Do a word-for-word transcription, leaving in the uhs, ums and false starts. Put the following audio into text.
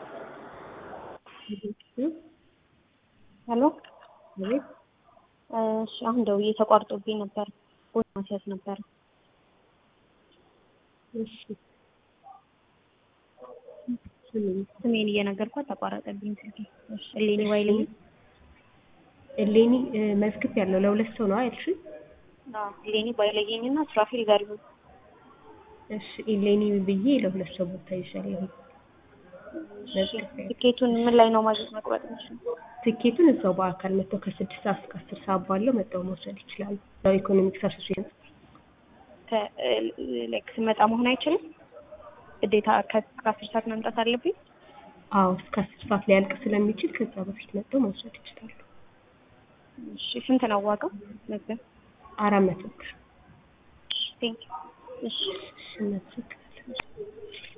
ሄሎ እሺ አሁን ደውዬ ተቋርጦብኝ ነበር ቦታ ማስያዝ ነበር እሺ ስሜን እየነገርኳት ተቋረጠብኝ ስልኬ እሺ እሌኒ ዋይልኝ እሌኒ መዝግብ ያለው ለሁለት ሰው ነው አይልሽ አዎ እሌኒ ዋይልኝና ስራፊል ጋሪው እሺ እሌኒ ብዬ ለሁለት ሰው ቦታ ይሻላል ትኬቱን ምን ላይ ነው ማግኘት መቁረጥ የምችለው? ትኬቱን እዛው በአካል መጥተው ከስድስት ሰዓት እስከ አስር ሰዓት ባለው መጥተው መውሰድ ይችላሉ። ያው ኢኮኖሚክስ አሶሲዬሽን ከ ላይክ ስመጣ መሆን አይችልም? ግዴታ ከአስር ሰዓት መምጣት አለብኝ? አዎ እስከ አስር ሰዓት ሊያልቅ ስለሚችል ከዛ በፊት መጥተው መውሰድ ይችላሉ። እሺ ስንት ነው ዋጋው? መግቢያ አራት መቶ ብር። ቴንክ ዩ እሺ እሺ እናመሰግናለን።